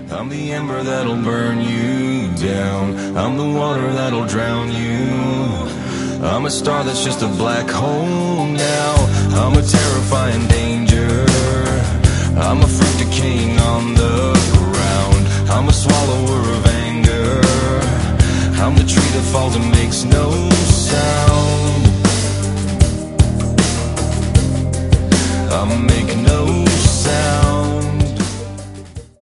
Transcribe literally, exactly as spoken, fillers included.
I'm the ember that'll burn you down. I'm the water that'll drown you. I'm a star that's just a black hole now. I'm a terrifying danger. I'm a fruit decaying on the